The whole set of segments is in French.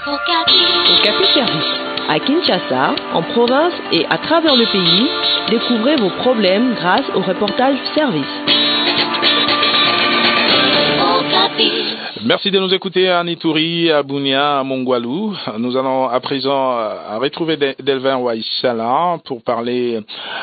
Okapi Service. À Kinshasa, en province et à travers le pays, découvrez vos problèmes grâce au reportage service. Merci de nous écouter à Nitouri, à Bunia, à Mongwalu. Nous allons à présent retrouver Delvin Waïsala pour parler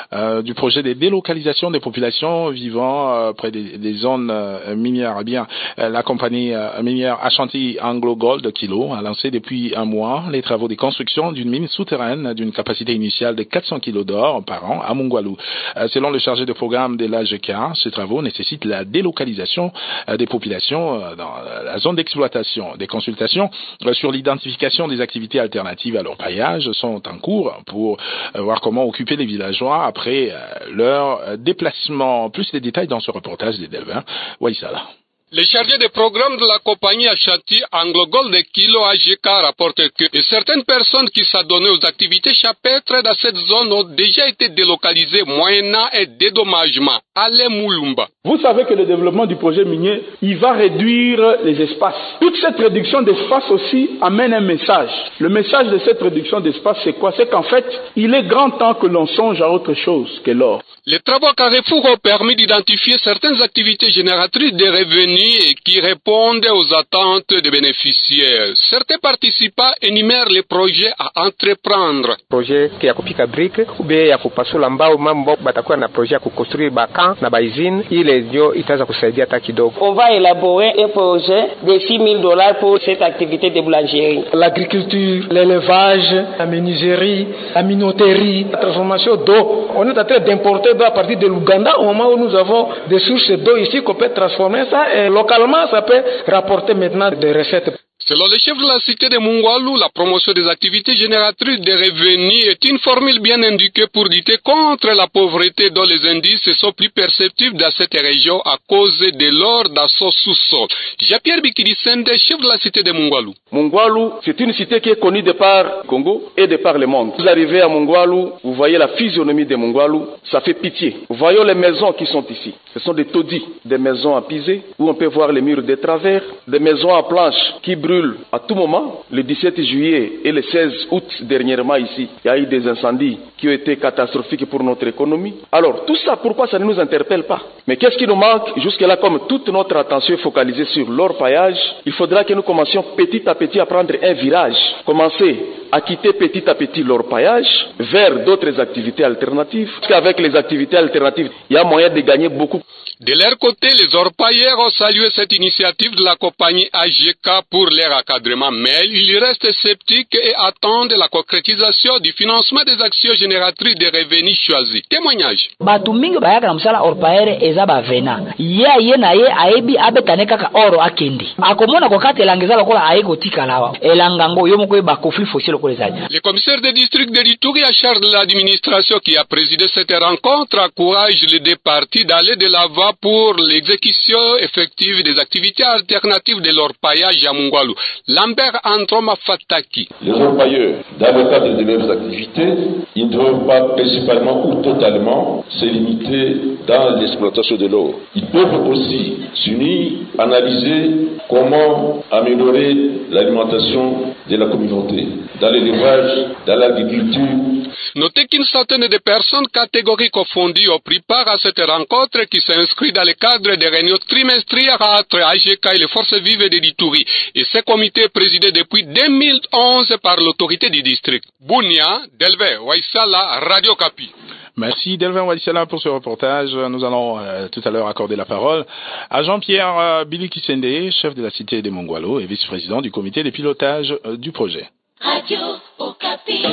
du projet de délocalisation des populations vivant près des zones minières. Eh bien, la compagnie minière Ashanti Anglo Gold Kilo a lancé depuis un mois les travaux de construction d'une mine souterraine d'une capacité initiale de 400 kg d'or par an à Mongwalu. Selon le chargé de programme de l'AGK, ces travaux nécessitent la délocalisation des populations dans la zone d'exploitation. Des consultations sur l'identification des activités alternatives à leur paillage sont en cours pour voir comment occuper les villageois après leur déplacement. Plus de détails dans ce reportage de Delvin Waïsala. Le chargé de programme de la compagnie Ashanti Anglo Gold Kilo AGK rapporte que certaines personnes qui s'adonnaient aux activités champêtres dans cette zone ont déjà été délocalisées moyennant un dédommagement. Alain Moulumba. Vous savez que le développement du projet minier, il va réduire les espaces. Toute cette réduction d'espace aussi amène un message. Le message de cette réduction d'espace, c'est quoi? C'est qu'en fait, il est grand temps que l'on songe à autre chose que l'or. Les travaux à Carrefour ont permis d'identifier certaines activités génératrices de revenus et qui répondent aux attentes des bénéficiaires. Certains participants énumèrent les projets à entreprendre. Projet qui a kupika brique ou bien ya kupasula mbao mambo batakuwa na projet ya kuconstruire bakan na baizine ile ndio itaanza kusaidia hata kidogo. On va élaborer un projet de $6,000 pour cette activité de boulangerie. L'agriculture, l'élevage, la menuiserie, la minoterie, la transformation d'eau. On est en train d'importer d'eau à partir de l'Ouganda au moment où nous avons des sources d'eau ici qu'on peut transformer ça et localement ça peut rapporter maintenant des recettes. Selon le chef de la cité de Mongwalu, la promotion des activités génératrices de revenus est une formule bien indiquée pour lutter contre la pauvreté dont les indices sont plus perceptibles dans cette région à cause de l'or dans son sous-sol. Jean-Pierre Bikirisende, chef de la cité de Mongwalu. Mongwalu, c'est une cité qui est connue de par Congo et de par le monde. Vous arrivez à Mongwalu, vous voyez la physionomie de Mongwalu, ça fait pitié. Vous voyez les maisons qui sont ici. Ce sont des taudis, des maisons à piser, où on peut voir les murs de travers, des maisons à planches qui brûlent à tout moment. Le 17 juillet et le 16 août dernièrement ici, il y a eu des incendies qui ont été catastrophiques pour notre économie. Alors tout ça, pourquoi ça ne nous interpelle pas? Mais qu'est-ce qui nous manque? Jusque-là, comme toute notre attention est focalisée sur l'orpaillage, il faudra que nous commencions petit à petit à prendre un virage, commencer à quitter petit à petit l'orpaillage vers d'autres activités alternatives. Parce qu'avec les activités alternatives, il y a moyen de gagner beaucoup. De leur côté, les orpailleurs ont salué cette initiative de la compagnie AGK pour leur encadrement, mais ils restent sceptiques et attendent la concrétisation du financement des actions génératrices de revenus choisis. Témoignage. Batu mingi bayaka na msala orpaere eza bavena. Ye na ye aebi abetane kaka oro akendi. Akomona kokate elangeza lokola aiko tika lawa. Elangango yomoko ba conflit foncier lokola zaja. Le commissaire de district de Lituri à charge de l'administration qui a présidé cette rencontre encourage les deux parties d'aller de l'avant pour l'exécution effective des activités alternatives de l'orpaillage à Mongwalu. Lambert Androma Fataki. Les orpailleurs, dans le cadre de leurs activités, ils ne doivent pas principalement ou totalement se limiter dans l'exploitation de l'or. Ils peuvent aussi s'unir, analyser comment améliorer l'alimentation de la communauté, dans l'élevage, dans l'agriculture. Notez qu'une centaine de personnes catégories confondues ont pris part à cette rencontre qui s'inscrit dans le cadre des réunions trimestrielles entre AGK et les forces vives de Lituri. Et ce comité est présidé depuis 2011 par l'autorité du district. Bunia, Delvin Waïsala, Radio Kapi. Merci Delvin Waïsala pour ce reportage. Nous allons tout à l'heure accorder la parole à Jean-Pierre Bilikisende, chef de la cité de Mongwalu et vice-président du comité de pilotage du projet. Radio Okapi.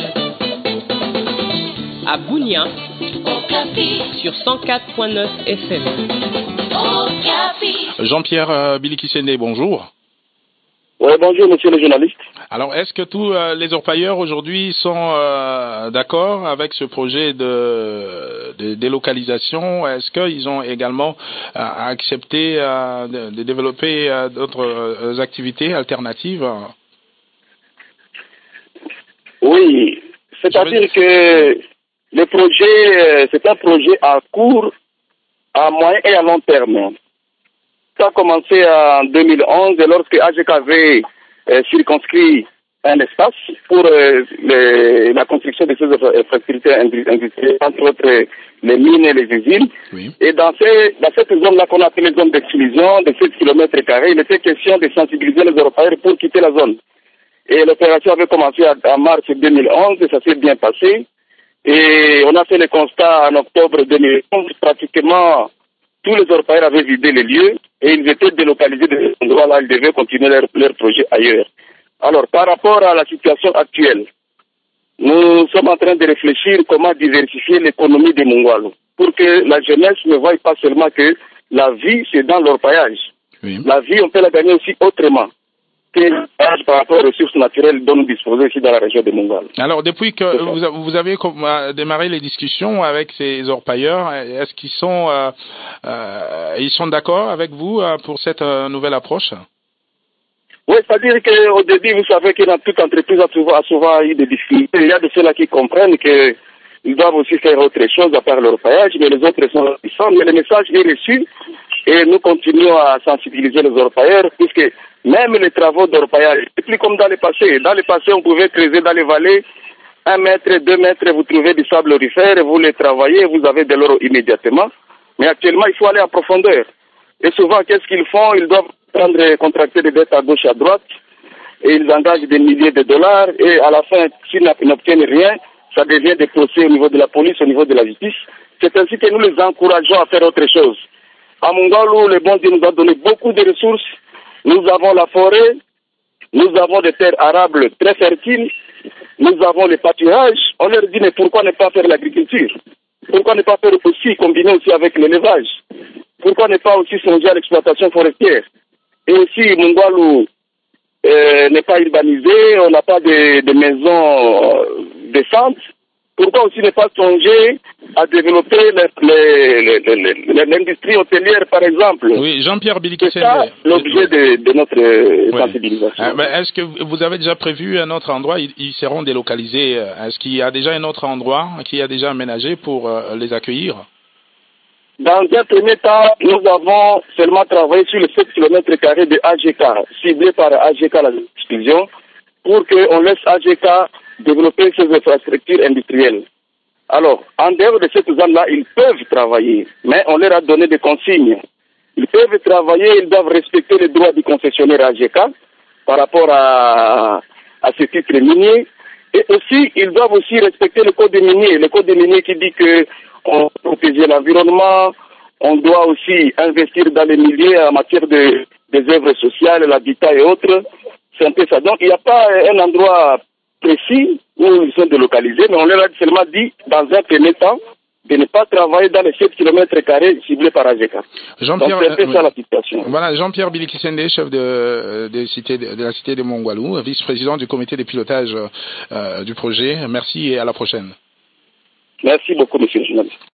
À Bunia, Okapi. sur 104.9 FM. Okapi. Jean-Pierre Bilikisende, bonjour. Oui, bonjour, monsieur le journaliste. Alors, est-ce que tous les orpailleurs aujourd'hui sont d'accord avec ce projet de délocalisation? Est-ce qu'ils ont également accepté de développer d'autres activités alternatives? Oui, c'est-à-dire que le projet, c'est un projet à court, à moyen et à long terme. Ça a commencé en 2011 lorsque AGK avait circonscrit un espace pour la construction de ces infrastructures industrielles, entre autres les mines et les usines. Oui. Et dans cette zone-là qu'on appelle zone d'exclusion de 7 km², il était question de sensibiliser les Européens pour quitter la zone. Et l'opération avait commencé en mars 2011 et ça s'est bien passé. Et on a fait le constat en octobre 2011, pratiquement tous les Européens avaient vidé les lieux et ils étaient délocalisés de cet endroit-là, ils devaient continuer leur projet ailleurs. Alors, par rapport à la situation actuelle, nous sommes en train de réfléchir comment diversifier l'économie de Mongwalu pour que la jeunesse ne voie pas seulement que la vie, c'est dans l'orpaillage. Oui. La vie, on peut la gagner aussi autrement que par rapport aux ressources naturelles dont nous disposons ici dans la région de Mongwalu. Alors, depuis que vous avez démarré les discussions avec ces orpailleurs, est-ce qu'ils sont d'accord avec vous pour cette nouvelle approche? Oui, c'est-à-dire qu'au début, vous savez que dans toute entreprise a souvent eu des difficultés. Il y a de ceux-là qui comprennent qu'ils doivent aussi faire autre chose à part leur paillage, mais les autres sont réticents. Mais le message est reçu et nous continuons à sensibiliser les orpailleurs, puisque même les travaux d'orpaillage, c'est plus comme dans le passé. Dans le passé, on pouvait creuser dans les vallées 1 mètre, 2 mètres, vous trouvez du sable aurifère, vous les travaillez, vous avez de l'or immédiatement. Mais actuellement, il faut aller en profondeur. Et souvent, qu'est-ce qu'ils font? Ils doivent contracter des dettes à gauche et à droite, et ils engagent des milliers de dollars, et à la fin, s'ils n'obtiennent rien, ça devient des procès au niveau de la police, au niveau de la justice. C'est ainsi que nous les encourageons à faire autre chose. À Mongwalu, le bon Dieu nous a donné beaucoup de ressources. Nous avons la forêt, nous avons des terres arables très fertiles, nous avons les pâturages. On leur dit, mais pourquoi ne pas faire l'agriculture? Pourquoi ne pas faire aussi, combiner aussi avec l'élevage? Pourquoi ne pas aussi songer à l'exploitation forestière? Et aussi, Mongwalu n'est pas urbanisé, on n'a pas de maisons décentes. Pourquoi aussi ne pas songer à développer l'industrie hôtelière, par exemple? Oui, Jean-Pierre Bilikisende. C'est ça l'objet de notre sensibilisation. Est-ce que vous avez déjà prévu un autre endroit? Ils seront délocalisés. Est-ce qu'il y a déjà un autre endroit qui a déjà aménagé pour les accueillir? Dans un premier temps, nous avons seulement travaillé sur les 7 km² de AGK, ciblés par AGK la exclusion, pour qu'on laisse AGK développer ses infrastructures industrielles. Alors, en dehors de cette zone-là, ils peuvent travailler, mais on leur a donné des consignes. Ils peuvent travailler, ils doivent respecter les droits du concessionnaire AGK par rapport à ce titre minier. Et aussi, ils doivent aussi respecter le code des miniers. Le code des miniers qui dit que on doit protéger l'environnement, on doit aussi investir dans les milieux en matière des œuvres sociales, l'habitat et autres. C'est un peu ça. Donc, il n'y a pas un endroit précis où ils sont délocalisés, mais on leur a seulement dit, dans un premier temps, de ne pas travailler dans les 7 km² ciblés par AGK. Jean-Pierre, donc, c'est un peu ça la situation. Voilà, Jean-Pierre Bilikisende, chef de la cité de Mongwalu, vice-président du comité de pilotage du projet. Merci et à la prochaine. Merci beaucoup, monsieur le journaliste.